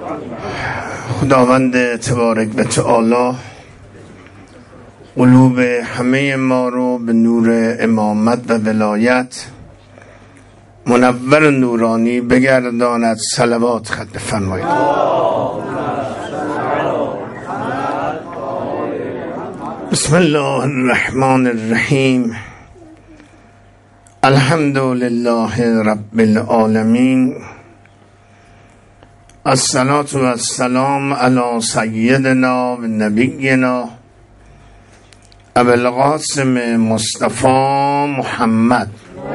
خداوند تبارک و تعالی قلوب همه ما رو به نور امامت و ولایت منور نورانی بگرداند. صلوات خط بفرمایید. بسم الله الرحمن الرحیم. الحمد لله رب العالمین. الصلاة و السلام علی سیدنا و نبینا ابو القاسم مصطفی محمد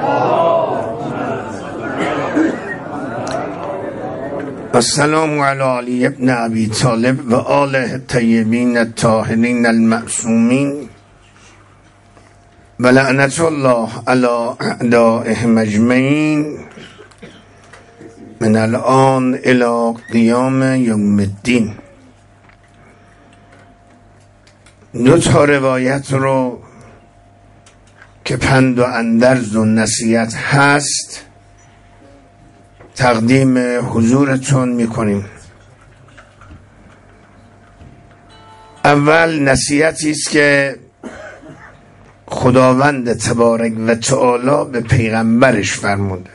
السلام علی علی ابن ابی طالب و آله الطیبین الطاهرین المعصومین و لعنت الله علی اعدائهم اجمعین من الان الی قیام یوم الدین. دو تا روایت رو که پند و اندرز و نصیحت هست تقدیم حضورتون میکنیم. اول نصیحتی است که خداوند تبارک و تعالی به پیغمبرش فرموده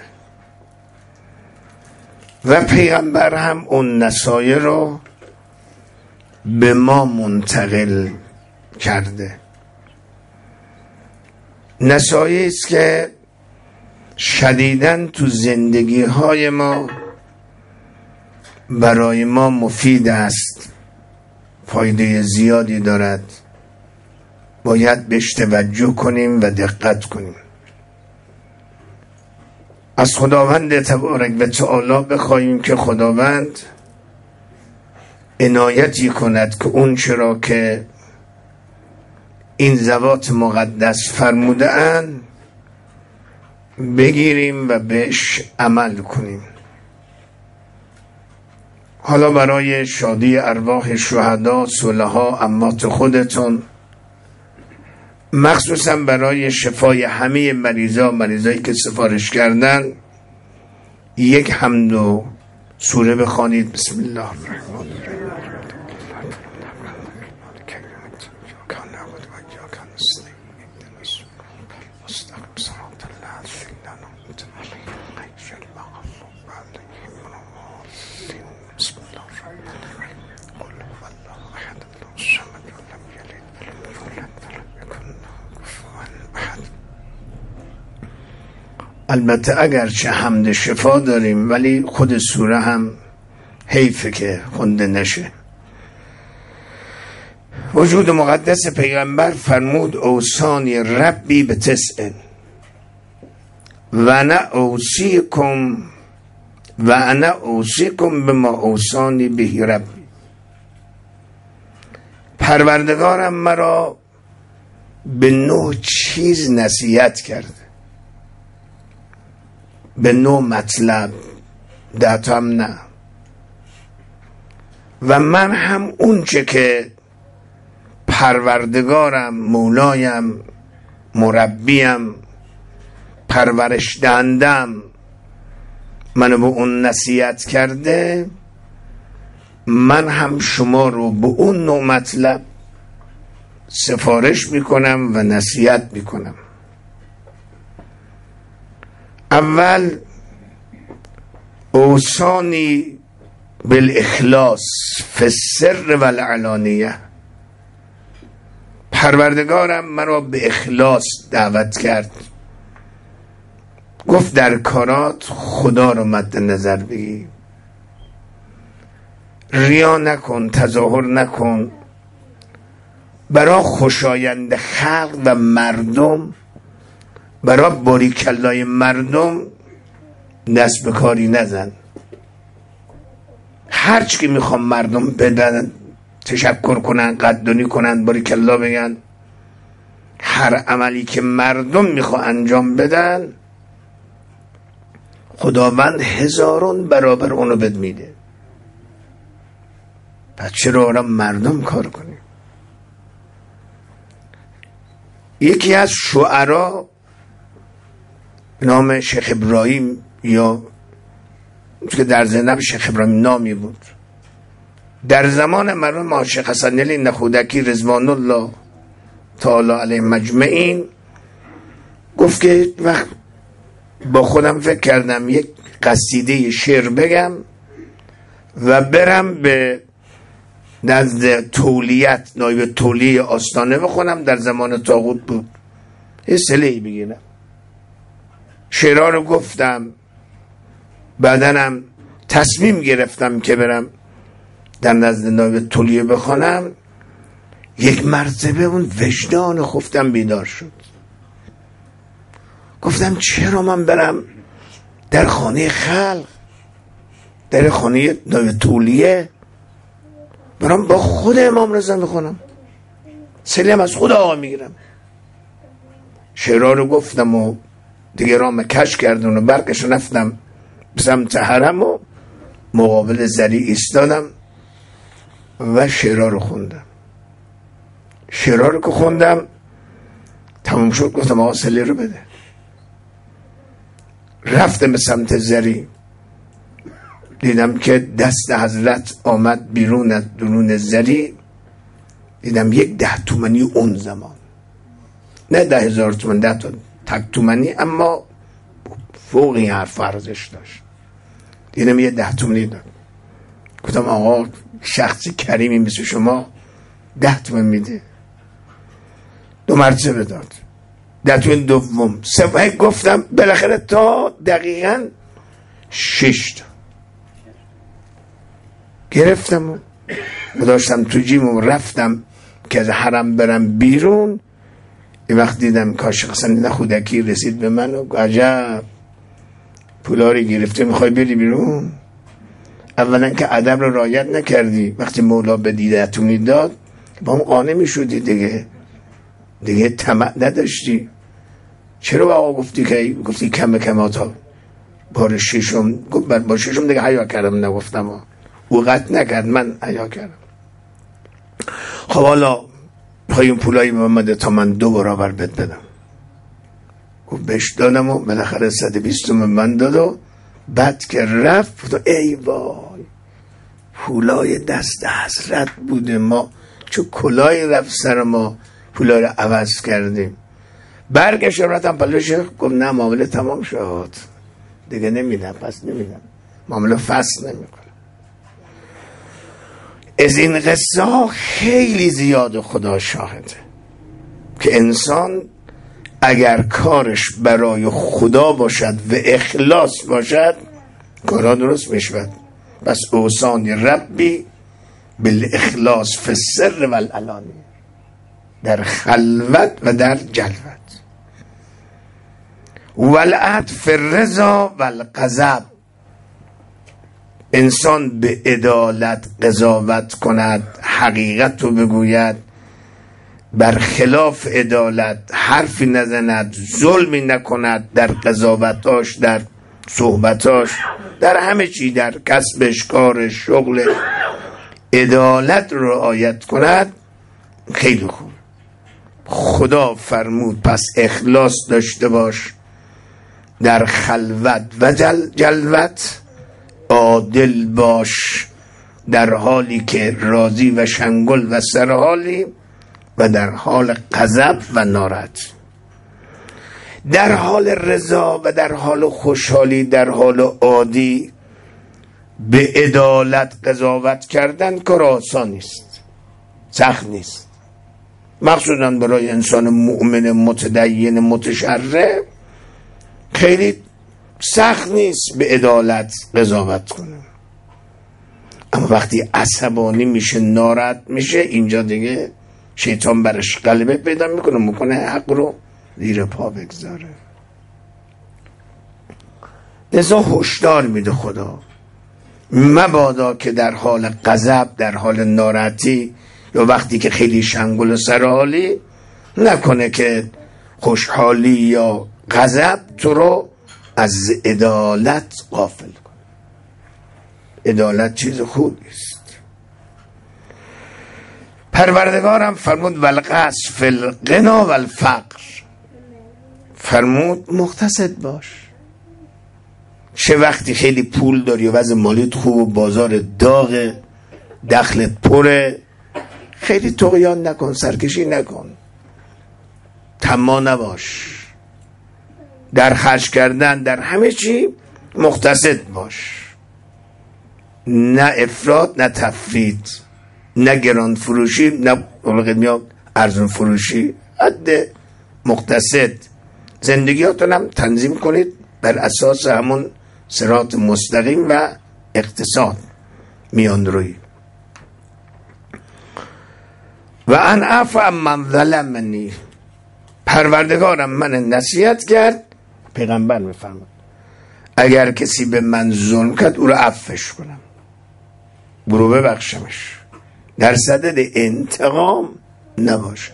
و پیغمبر هم اون نصایح رو به ما منتقل کرده. نصایح است که شدیداً تو زندگی های ما برای ما مفید است، فایده زیادی دارد، باید بهش توجه کنیم و دقت کنیم. از خداوند تبارک و تعالی بخواهیم که خداوند عنایتی کند که اون چرا که این ذوات مقدس فرموده اند بگیریم و بهش عمل کنیم. حالا برای شادی ارواح شهدا، صلحا، اموات خودتون، مخصوصا برای شفای همه مریضایی که سفارش کردن، یک حمد و سوره بخوانید. بسم الله الرحمن الرحیم. البته اگرچه حمد شفا داریم ولی خود سوره هم حیفه که خونده نشه. وجود مقدس پیغمبر فرمود اوصانی ربی به تسع و انا اوصیکم بما اوصانی به ربی. پروردگارم مرا به 9 چیز نصیحت کرده، به 9 مطلب، 10 هم نه، و من هم اون چه که پروردگارم، مولایم، مربیم، پرورش دهندم منو به اون نصیحت کرده، من هم شما رو به اون 9 مطلب سفارش میکنم و نصیحت میکنم. اول اوصانی بالاخلاص فی السر و العلانیه. پروردگارم مرا به اخلاص دعوت کرد، گفت در کارات خدا رو مد نظر بگیر، ریا نکن، تظاهر نکن، برای خوشایند خلق و مردم، برای باریکلای مردم دست به کاری نزن. هرچی که میخوام مردم بدن، تشکر کنن، قدردانی کنن، باریکلا بگن، هر عملی که مردم میخوان انجام بدن خداوند 1000 برابر اونو بد میده. پس چرا آرام مردم کار کنیم؟ یکی از شعرا نام شیخ ابراهیم، یا که در زینب شیخ ابراهیم نامی بود، در زمان مرحوم عاشق حسن علی نخودکی رضوان الله تعالی علیه مجمعین گفت که وقت با خودم فکر کردم یک قصیده شعر بگم و برم به نزد تولیت نایب تولی آستانه بخونم. در زمان طاغوت بود. یه صله‌ای بگیرم. شعرها رو گفتم. بعدنم تصمیم گرفتم که برم در نزد نایب تولیه بخونم. یک مرتبه اون وجدان خفتم بیدار شد. گفتم چرا من برم در خانه خلق، در خانه نایب تولیه، برام با خود امام رضا میخونم، سلیم از خود آقا میگیرم. شعرها رو گفتم و دیگه رام کش کردن و برکش رفتم سمت حرم و مقابل زری ایستادم و شعرها رو خوندم. شعرها رو که خوندم تموم شد، گفتم آقا سلی رو بده. رفتم به سمت زری، دیدم که دست حضرت آمد بیرون از درون زری. دیدم یک 10 تومانی اون زمان، نه 10,000 تومن، 10 تک تومانی، اما فوق این حرف ارزش داشت. دیدم یه 10 تومانی داد. گفتم آقا شخصی کریمی مثل شما 10 تومن میده؟ 2 مرتبه داد. 10 تومن دوم، سوم، گفتم بالاخره تا دقیقاً 6 تا گرفتم و داشتم تو جیبم. رفتم که از حرم برم بیرون. این وقت دیدم کاشق حسن نخودکی رسید به من و عجب پولاری گرفته، میخوای بری بیرون؟ اولا که ادب رو رعایت نکردی. وقتی مولا به دیدتونی داد با اون قانع میشدی، دیگه طمع نداشتی. چرا با آقا گفتی کم تا بار ششم؟ با ششم دیگه حیا کردم، نگفتم او قطع نکرد، من حیا کردم. خب حالا پای اون پولایی محمد تا من 2 برابر بد بدم. گفت بهش دادم و بالاخره 120 تومن من داد و بعد که رفت ای وای پولای دست حضرت بوده، ما چو کلای رفت سر ما پولای رو عوض کردیم. برگشت رفتم پلوش، گفت نه معامله تمام شد دیگه نمیدم، پس نمیدم، معامله فصل نمیکنم. از این قصه ها خیلی زیاد خدا شاهده که انسان اگر کارش برای خدا باشد و اخلاص باشد کارا درست میشود. پس اوصان ربی بالاخلاص فی السر و العلانی، در خلوت و در جلوت. والعطف الرضا و الغضب، انسان به عدالت قضاوت کند، حقیقت رو بگوید، برخلاف عدالت حرفی نزند، ظلمی نکند در قضاوتاش، در صحبتاش، در همه چی، در کسبش، کارش، شغل، عدالت رو رعایت کند. خیلی خوب. خدا فرمود پس اخلاص داشته باش، در خلوت و جلوت عادل باش، در حالی که راضی و شنگل و سرحالی و در حال غضب و ناراحت، در حال رضا و در حال خوشحالی، در حال عادی به عدالت قضاوت کردن کار آسان نیست، سخت نیست، مخصوصا برای انسان مؤمن متدین متشرع خیلی سخت نیست به عدالت قضاوت کنه. اما وقتی عصبانی میشه، ناراحت میشه، اینجا دیگه شیطان برش غلبه پیدا میکنه حق رو زیر پا بگذاره. لذا هشدار میده خدا مبادا که در حال غضب، در حال ناراحتی یا وقتی که خیلی شنگل و سرحالی نکنه که خوشحالی یا غضب تو رو از عدالت غافل کنه. عدالت چیز خوبی است. پروردگارم فرمود والقصد فی الغنا و الفقر، فرمود مقتصد باش. چه وقتی خیلی پول داری و وضع مالیت خوب و بازار داغه، دخلت پره، خیلی طغیان نکن، سرکشی نکن، طماع نباش، در خرج کردن در همه چی مقتصد باش، نه افراط نه تفرید، نه گران فروشی نه ارزون فروشی، حد مقتصد. زندگیاتون هم تنظیم کنید بر اساس همون صراط مستقیم و اقتصاد میان روی. و ان عفو من ظلمنی، پروردگارم من نصیحت کرد، پیغمبر میفرماد اگر کسی به من ظلم کرد او رو عفوش کنم، برو ببخشمش، در صدد انتقام نباشم.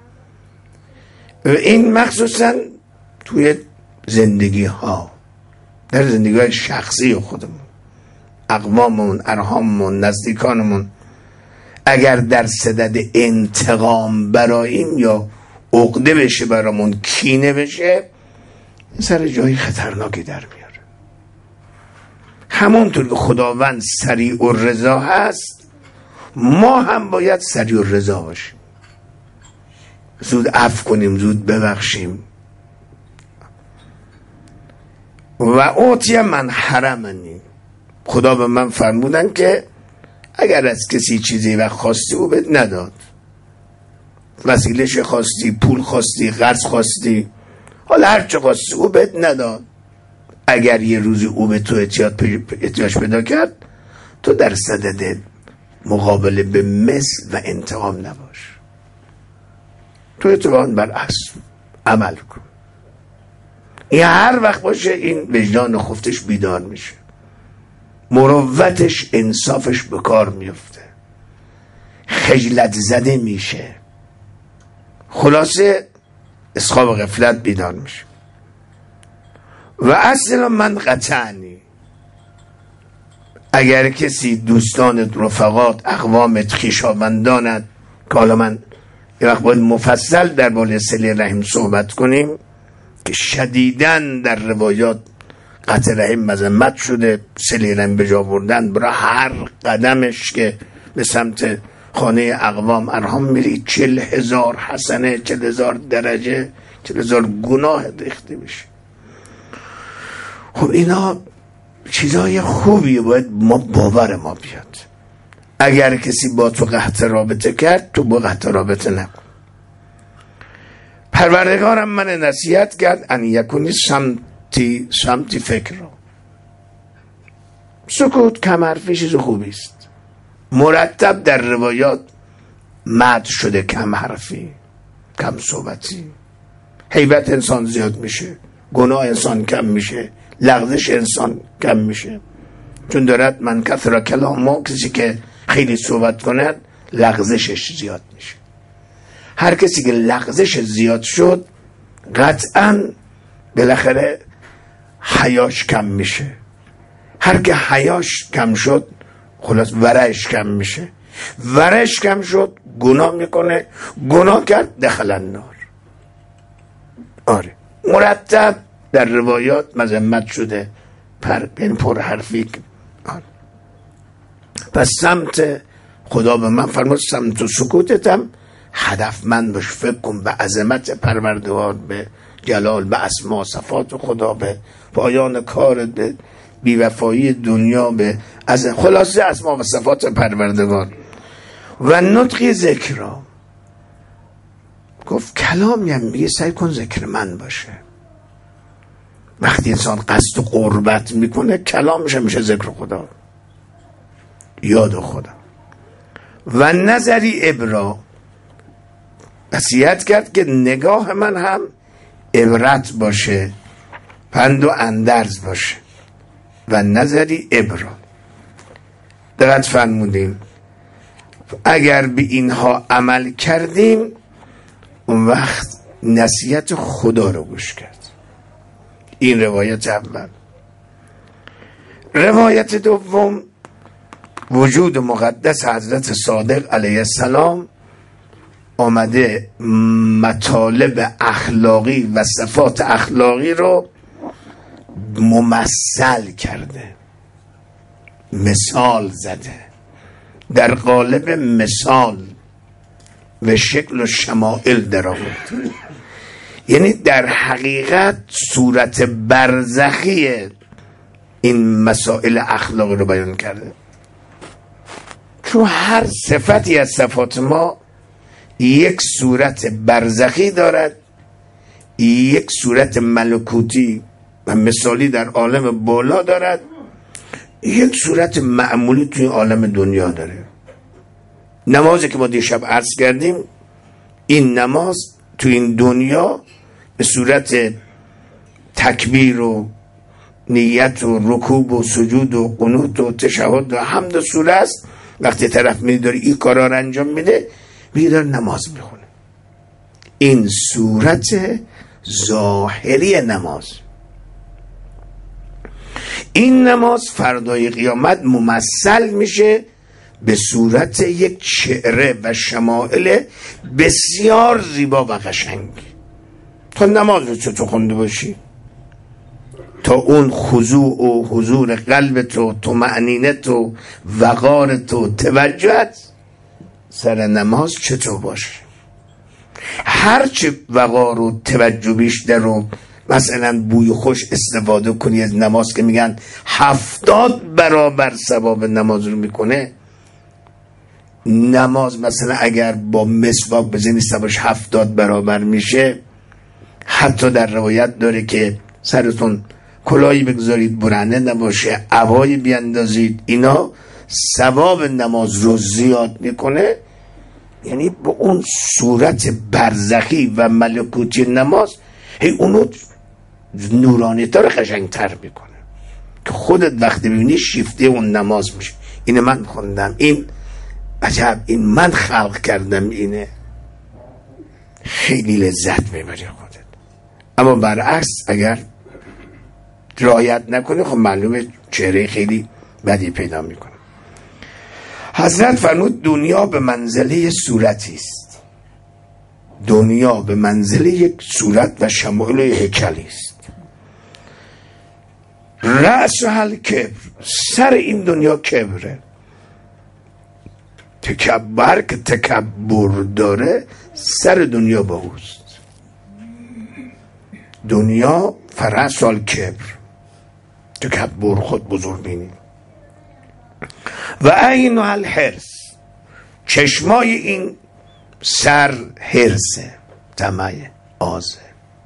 و این مخصوصا توی زندگی ها، در زندگی های شخصی خودمون، اقواممون، ارحاممون، نزدیکانمون، اگر در صدد انتقام براییم یا عقده بشه برامون، کینه بشه، سر جایی خطرناکی در میاره. همونطور که خداوند سریع الرضا هست، ما هم باید سریع الرضا باشیم، زود عفو کنیم، زود ببخشیم. و اوتی من حرمنی، خدا به من فرمودن که اگر از کسی چیزی و خواستی او بهت نداد، وسیله‌ش خواستی، پول خواستی، قرض خواستی، حالا هر چه خواستی او بهت نداد، اگر یه روزی او به تو احتیاج پیدا کرد، تو در صدد مقابله به مثل و انتقام نباش، تو اتفاقاً بر اصل عمل کن. این هر وقت باشه این وجدان خفتش بیدار میشه، مروتش، انصافش به کار میفته، خجلت زده میشه، خلاصه اسخاب غفلت بیدار میشه. و اصلا من قطعنی، اگر کسی دوستانت، رفقات، اقوامت، خویشاوندانت، که حالا من یه وقت باید مفصل در باره صله رحم صحبت کنیم که شدیداً در روایات قطع رحم مذمت شده، صله رحم به جا بردن برای هر قدمش که به سمت خانه اقوام ارحام میری 40,000 حسنه، 40,000 درجه، 40,000 گناه ریخته میشه. خب اینا چیزای خوبیه، باید ما باور ما بیاد. اگر کسی با تو قطع رابطه کرد، تو با قطع رابطه نکن. پروردگارم من نصیحت کرد ان یکونی سمتی فکر رو، سکوت کم حرفی چیز خوبی است. مرتب در روایات مد شده کم حرفی، کم صحبتی، هیبت انسان زیاد میشه، گناه انسان کم میشه، لغزش انسان کم میشه. چون دارد من کثر کلامه، کسی که خیلی صحبت کند لغزشش زیاد میشه. هر کسی که لغزش زیاد شد قطعاً بالاخره حیاش کم میشه. هر که حیاش کم شد خلاص ورعش کم میشه. ورعش کم شد گناه میکنه، گناه کرد دخل النار. آره مرتب در روایات مذمت شده پر حرفی. آره. پس سمت خدا به من فرمود سمت و سکوتتم هدفمند باش، فکر کن به عظمت پروردگار، به جلال، به اسما صفات خدا، به پایان کار، به بیوفایی دنیا، به خلاصه اسما و صفات پروردگار. و نطقی ذکر را گفت کلامی هم میگه سعی کن ذکر من باشه. وقتی انسان قصد و قربت میکنه کلامش میشه ذکر خدا، یاد خدا. و نظری ابرا، نصیحت کرد که نگاه من هم عبرت باشه، پند و اندرز باشه. و نظری ابرا، دقت فرمودیم اگر به اینها عمل کردیم اون وقت نصیحت خدا رو گوش کرد. این روایت اول. روایت دوم، وجود مقدس حضرت صادق علیه السلام آمده مطالب اخلاقی و صفات اخلاقی رو ممثل کرده، مثال زده، در قالب مثال و شکل و شمائل در آورد. یعنی در حقیقت صورت برزخی این مسائل اخلاقی رو بیان کرده، چون هر صفتی از صفات ما یک صورت برزخی دارد، یک صورت ملکوتی و مثالی در عالم بالا دارد، یک صورت معمولی توی عالم دنیا داره. نمازی که ما دیشب عرض کردیم، این نماز توی این دنیا به صورت تکبیر و نیت و رکوع و سجود و قنوت و تشهد و حمد و سوره است. وقتی طرف می‌داره این کارا رو انجام میده، می‌داره نماز میخونه. این صورت ظاهری نماز. این نماز فردای قیامت ممثل میشه به صورت یک شعر و شمائل بسیار زیبا و قشنگ. تا نماز رو چطور خونده باشی، تا اون خضوع و حضور قلب تو، طمأنینه تو، وقار تو، توجهت سر نماز چطور باشه. هرچه وقار و توجه بیشتر رو مثلا بوی خوش استفاده کنی از نماز که میگن 70 برابر ثواب نماز رو میکنه. نماز مثلا اگر با مسواک بزنی ثوابش 70 برابر میشه. حتی در روایت داره که سرتون کلاهی بگذارید برهنه نباشه، عبایی بیندازید، اینا ثواب نماز رو زیاد میکنه. یعنی با اون صورت برزخی و ملکوتی نماز هی اونو نورانی تر قشنگ تر میکنه که خودت وقتی ببینی شیفته اون نماز میشه. اینه من خوندم، این عجب، این من خلق کردم، اینه خیلی لذت میبری خودت. اما برعکس اگر رعایت نکنی خب معلومه چهره خیلی بدی پیدا میکنه. حضرت فرمود دنیا به منزله صورتی است. دنیا به منزله یک صورت و شمائل هیکلی است. رأس هل کبر، سر این دنیا کبره. تکبر که تکبر داره سر دنیا با اوست. دنیا فرأس هل کبر، تکبر، خود بزرگ بینی. و عین الحرص، چشمای این سر حرصه، طمع، آزه.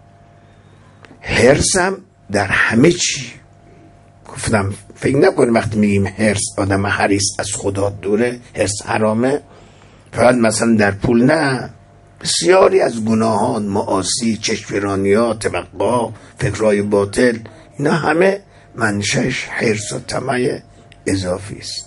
حرصم در همه چی. گفتم فکر نکنیم وقتی میگیم حرص آدم حریص از خدا دوره، حرص حرامه. فقط مثلا در پول نه، بسیاری از گناهان، معاصی، چشمرانیات، توقع، فکرهای باطل، اینا همه منشأش حرص و طمع اضافی است.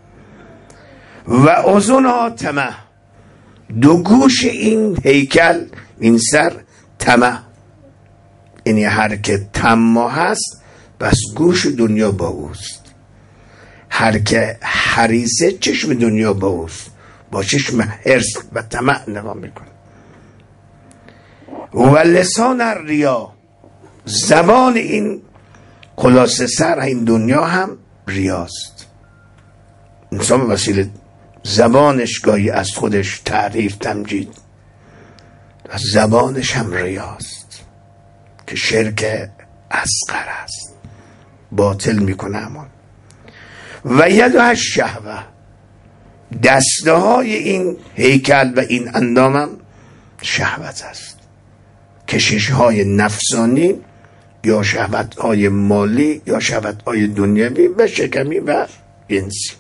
و اذنها طمع، دو گوش این هیکل، این سر طمع. یعنی هر که طماع هست بس گوش دنیا با اوست. هر که حریصه چشم دنیا با اوست، با چشم حرص و طمع نگاه میکنه. و لسان الریا، زبان این خلاصه سر این دنیا هم ریاست. انسان وسیله زبانش گاهی از خودش تعریف، تمجید، و زبانش هم ریاست که شرک اصغر است، باطل میکنه. اما و یدها شهوه، دسته های این هیکل و این اندامم شهوت است. کشش های نفسانی یا شهوت های مالی یا شهوت های دنیوی و شکمی و جنسی.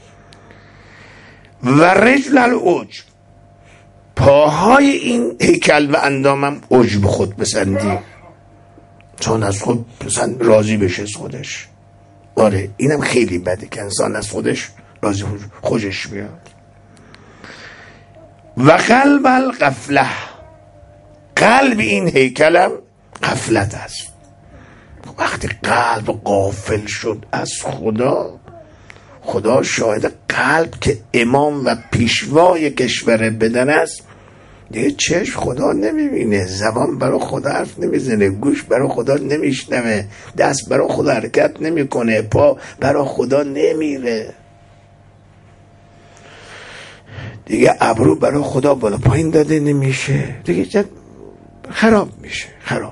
و رجل العجب، پاهای این هیکل و اندامم عجب، خود پسندی، چون از خود پسند راضی بشه از خودش. آره اینم خیلی بده که انسان از خودش راضی خوشش بیاد. و قلب الغفله، قلب این هیکلم غفلت است. وقتی قلب غافل شد از خدا، خدا شاهد، قلب که امام و پیشوای کشور بدن است، دیگه چشم خدا نمیبینه، زبان برای خدا حرف نمیزنه، گوش برای خدا نمیشنوه، دست برای خدا حرکت نمیکنه، پا برای خدا نمیره. دیگه ابرو برای خدا بالا پایین داده نمیشه، دیگه خراب میشه، خراب.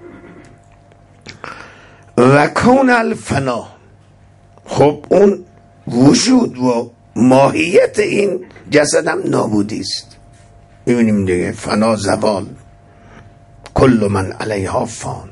و کون الفنا، خب اون وجود و ماهیت این جسد هم نابودی است. میبینیم دیگه فنا، زوال، کل من علیها فان.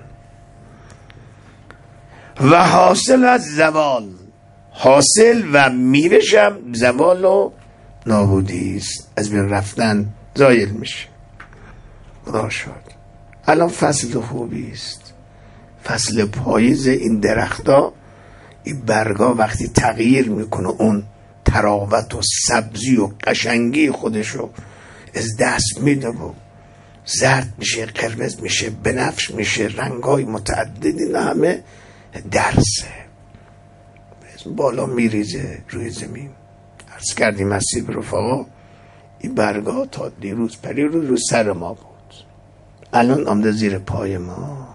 و حاصل از زوال، حاصل و میوه‌ش هم زوال و نابودی است، از بین رفتن، زایل میشه. خدا شد. الان فصل خوبی است، فصل پاییز. این درختا، این برگا وقتی تغییر میکنه اون تراوت و سبزی و قشنگی خودشو از دست میده و زرد میشه، قرمز میشه، بنفش میشه، رنگای متعددی، نه همه درسه بالا میریزه روی زمین. عرض کردیم مسیح رفقا، این برگا تا دیروز پریروز رو سر ما بود، الان آمده زیر پای ما.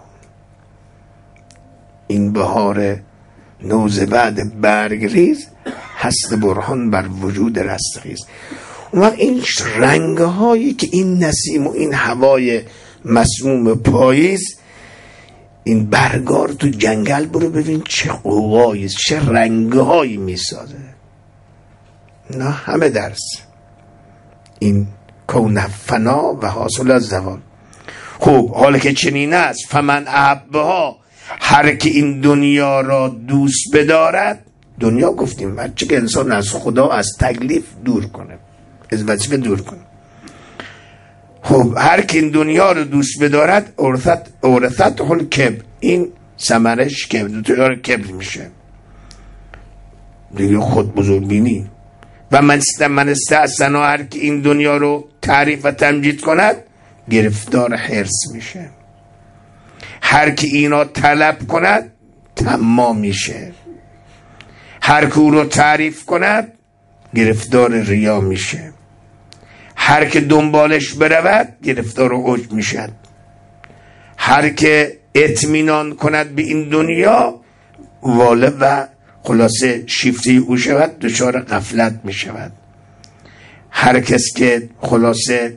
این بهار نوز بعد برگریز، هست برهان بر وجود رستخیز. اون وقت این رنگهایی که این نسیم و این هوای مسموم پاییز، این برگار تو جنگل برو ببین چه قوایی، چه رنگهایی میسازه. نه همه درس این کون فنا و حاصل از زوال. خب حالا که چنین است، فمن احبها، هر که این دنیا را دوست بدارد. دنیا گفتیم هرچه که انسان از خدا، از تکلیف دور کنه، از وظیفه دور کنه. خب هر که این دنیا رو دوست بدارد، اورثت هل کبر، این ثمرش کبر، تو کبر میشه دیگه، خود بزرگ بینی. و من استحسنا، هر که این دنیا رو تعریف و تمجید کند، گرفتار حرص میشه. هر که اینا طلب کند، طماع میشه. هر که او رو تعریف کند، گرفتار ریا میشه. هر که دنبالش برود، گرفتار عجب میشد. هر که اطمینان کند به این دنیا، واله و خلاصه شیفته او شود، دچار غفلت میشود. هر کس که خلاصه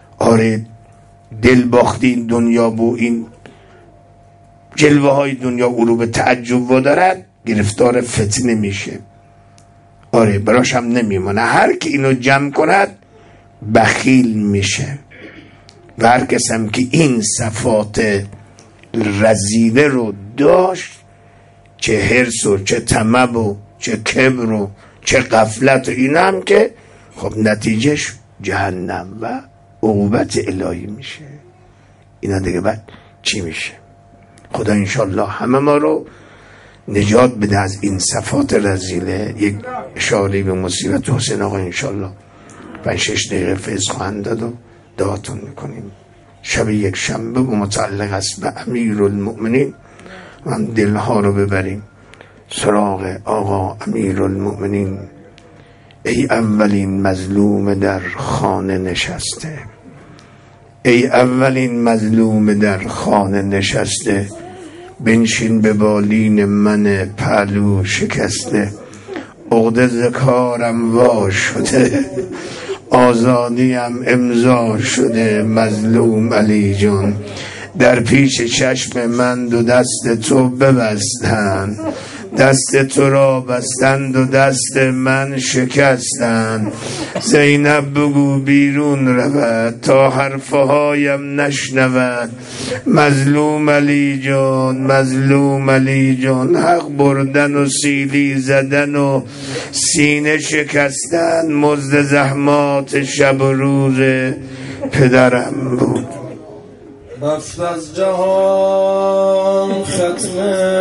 دل باختی این دنیا و این جلوه های دنیا او رو به تعجب وادارد، گرفتار فتنه میشه. براش هم نمیمونه. هر که اینو جمع کند، بخیل میشه. و هر کس هم که این صفات رذیله رو داشت، چه حرص و چه طمع و چه کبر و چه غفلت و این هم که خب نتیجهش جهنم و عقوبت الهی میشه. اینا دیگه بعد چی میشه؟ خدا انشالله همه ما رو نجات بده از این صفات رذیله. یک اشاره به مصیبت حسین آقا انشالله 5-6 دقیقه فیض خواهند داد و دعاتون میکنیم. شب یک شنبه و متعلق است به امیرالمؤمنین، من دلها رو ببریم سراغ آقا امیرالمؤمنین. ای اولین مظلوم در خانه نشسته، ای اولین مظلوم در خانه نشسته، بنشین به بالین من پهلو شکسته. عقده ز کارم وا شده، آزادیم امضا شده. مظلوم علی جان، در پیش چشم من دو دست تو ببستند، دست تو را بستند و دست من شکستند. زینب بگو بیرون رود تا حرفهایم نشنود. مظلوم علی جان، مظلوم علی جان، حق بردن و سیلی زدن و سینه شکستن. مزد زحمات شب و روز پدرم بود. رفت از جهان ختم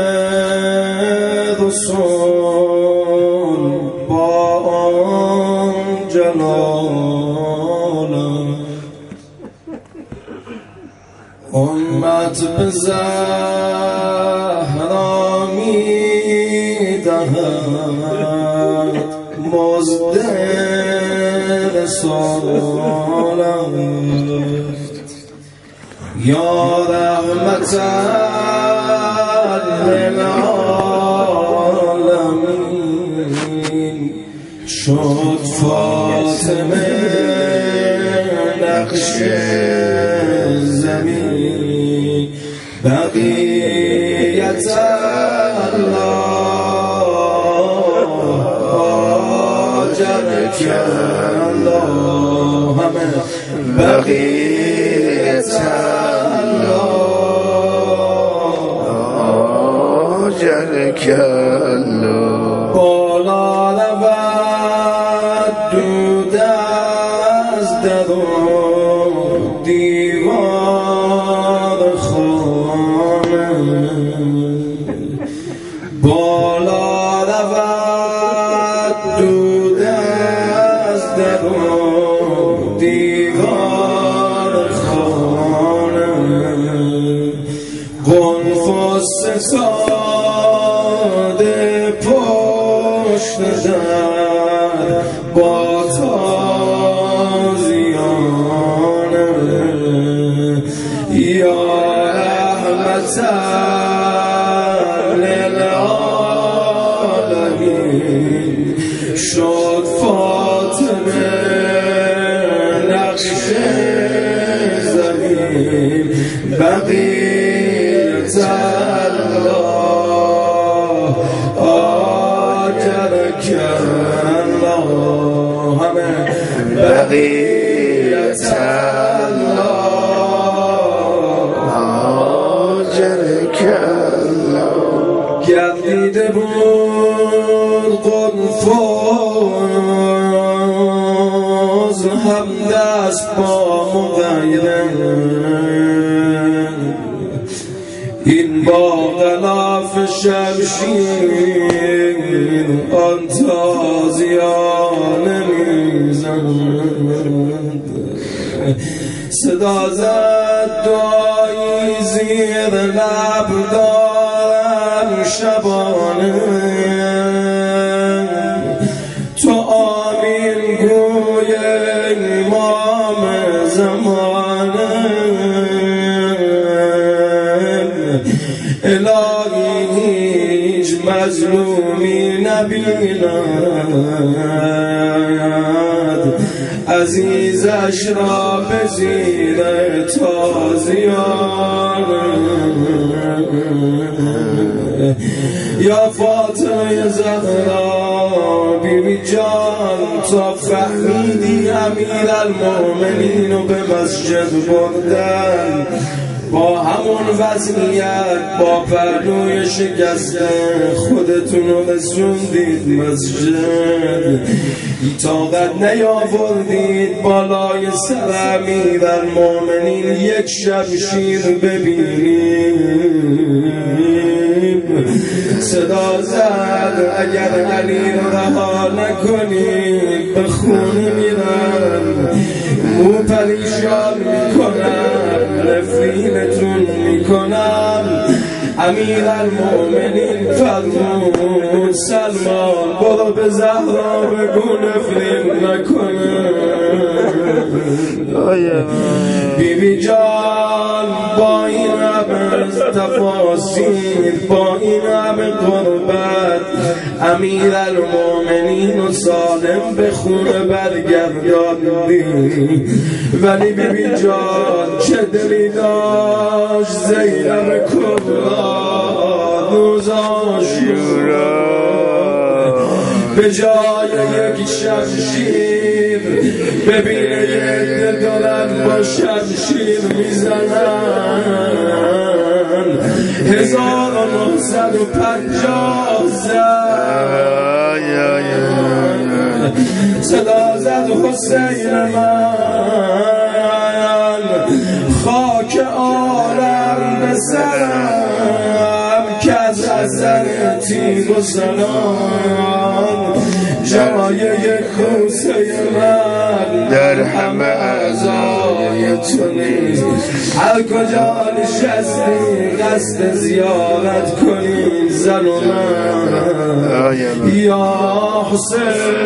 رسول، با آن جلالت امت به زهرا می دهد مزد رسالت. یا رحمت للعالمین، شد فاطمه نقش زمین بقیت الله جلک الله همه بقیت الله جلک الله بالا رود دود از در و دیوار خانه بالا رود دود از در و دیوار خانه قنفس ستاده پشت در با تازیانه یا رحمتا للعالمین شد فاطمه نقش زمین بقیت الله آجرک الله همه بقیت الله آجرک الله گردیده بود قنفذ هم دست با مغیرن این با غلاف شمشیر آن تازیانه میزند صدا زد دعایی زیر لب دارم شبانه تو آمین گوی امام زمانه الهی هیچ مظلومی نبیند عزیزش را به زیر تازیانه یا فاطمه زهرا بیبی جان تا فهمیدی امیر المؤمنین رو به مسجد بردن با همون وضعیت با پهلوی شکسته خودتون رو رسوندید مسجد طاقت نیاوردید بالای سر امیر المؤمنین یک شمشیر ببینید صدا زد اگر علی رو رها نکنید به خونه میرن مو پریشان میکنم نفرینتون میکنم امیر المؤمنین فرمود سلمان برو به زهرا بگو نفرین نکنه بیبی جان با این همه تفاصیل با این همه قربت امیر المؤمنین و سالم به خونه برگرداندی ولی بیبی جان چه دلی داشت زینب کبرا روز عاشورا به جای یک شمشیر ببینه یه دارن با شمشیر میزنن 1950 صدا زد حسین من خاک عالم به سرم که از حسن تیر و زنان جای یک حسین من در همه اعضای تو نیست هر کجا نشستی قصد زیارت کنی زن و من یا حسین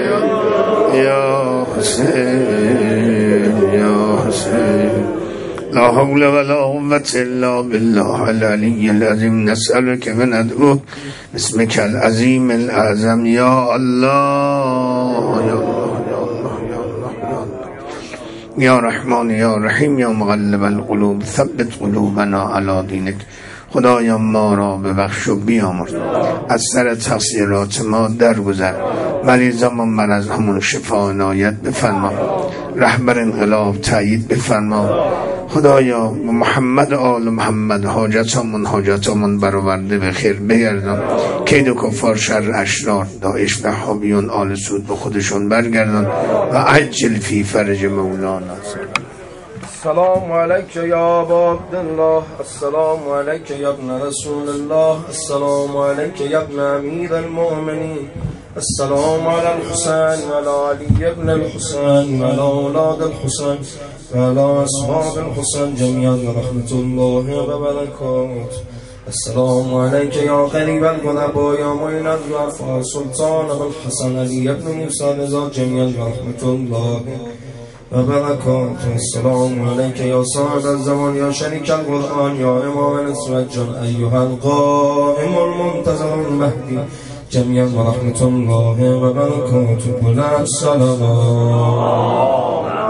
یا حسین یا حسین لا حول ولا قوة إلا بالله العلي العظيم نسألك وندعوك باسمك العظيم الأعظم يا الله يا الله يا الله يا الله يا رحمن يا رحیم یا مقلب القلوب ثبت قلوبنا علی دینک. خدایا ما را ببخش و بیامرز، از سر تقصیرات ما درگذر، مریضان مرض همون شفا عنایت بفرما، رهبر انقلاب تایید بفرما. خدایا محمد آل محمد حاجتمون برآورده به خیر بگردان، کید و کفار شر اشرار داعش وهابیون آل سود به خودشون برگردان و عجل فی فرج مولانا. السلام عليك يا أبا عبد الله، السلام عليك يا ابن رسول الله، السلام عليك يا ابن أمير المؤمنين، السلام على الحسين وعلى علي بن الحسين وعلى أولاد الحسين وعلى أصحاب الحسين جميعا ورحمة الله وبركاته. السلام عليك يا قريب القرباء يا معين الضعفاء سلطان الحسن علي بن موسى رضا جميعا ورحمة الله وبركاته. السلام عليك يا صاحب الزمان يا شريك القرآن يا إمام الإسراج أيها القائم المنتظر المهدي جميعا ورحمة الله وبركاته. السلام